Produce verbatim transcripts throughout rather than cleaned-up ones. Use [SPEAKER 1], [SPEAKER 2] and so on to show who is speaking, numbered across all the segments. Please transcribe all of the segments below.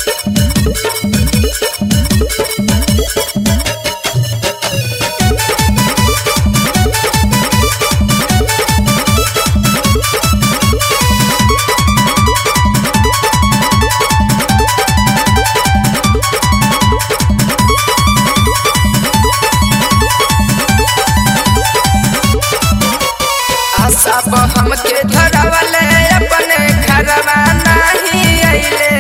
[SPEAKER 1] सब हमके धरवले अपने घरवा नहीं अइले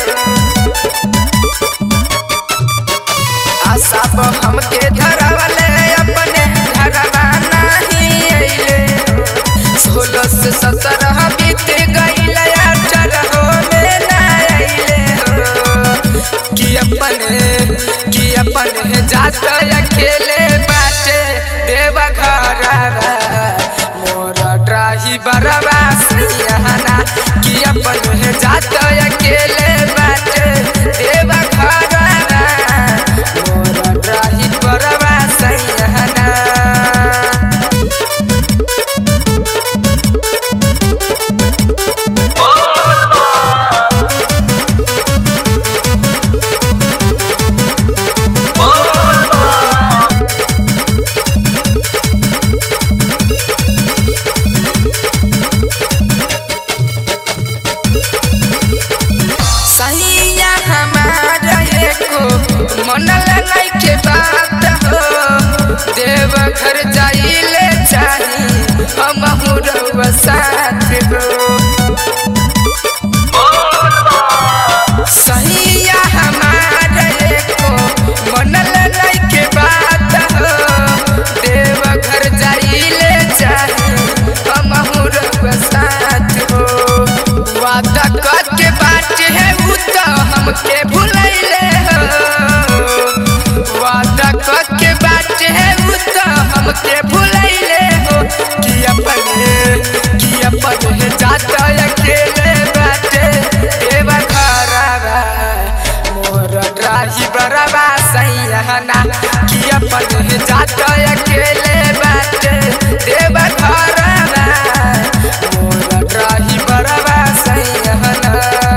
[SPEAKER 1] आ सब हमके धरवले अपने घरवा नहीं अइले सोलह से सत्रह बीत गइल अठारह में ना अइले कि अपने कि अपने जात अकेले बाटे देवा घरवा ड्राही बरवा सियाना कि अपन जात अकेले बाटे देवा घरवा मोरा ड्राही बरवा सियाना मनल नहीं के बात हो देव घर जाइले चाही हम रउआ साथ हो सहिया हमारे को मनल नहीं के बात हो देव घर जाइले चाही हम रउआ साथ हो वादा करके बात है उ तो हमके भुलैले हो वादा करके बात है उ तो हमके भुलैले हो कि अपने कि अपने जात अकेले बाटे देवा घरवा मोर ड्राही बरवा सैयाना कि अपने जात अकेले बाटे देवा घरवा मोर ड्राही बरवा सैयाना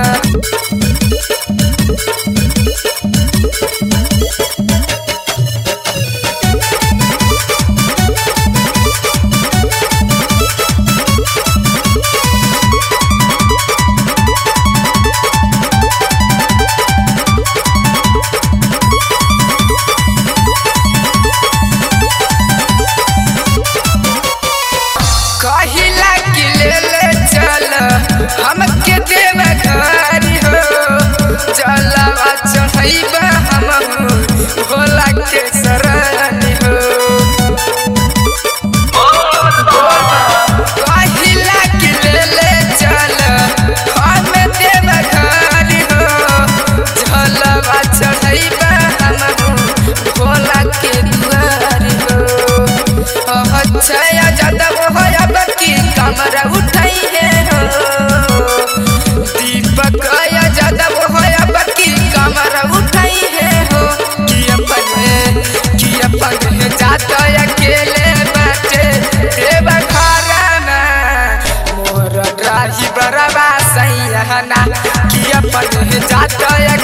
[SPEAKER 1] कहिला कि ले ले चल हमके देवा घर हो जलवा चढ़ैबा हम भोला के शरण हो कहिला कि ले ले चल हम देवा घर हो जलवा चढ़ैबा हम भोला के द्वार हो अच्छा जदव हो की कमरा उठाई है हो दीपक जदव हो की कमरा उठाई है हो कि अपने कि अपने जात अकेले बाटे देवा घरवा मोर ड्राही बरवा सैयाना कि अपने जात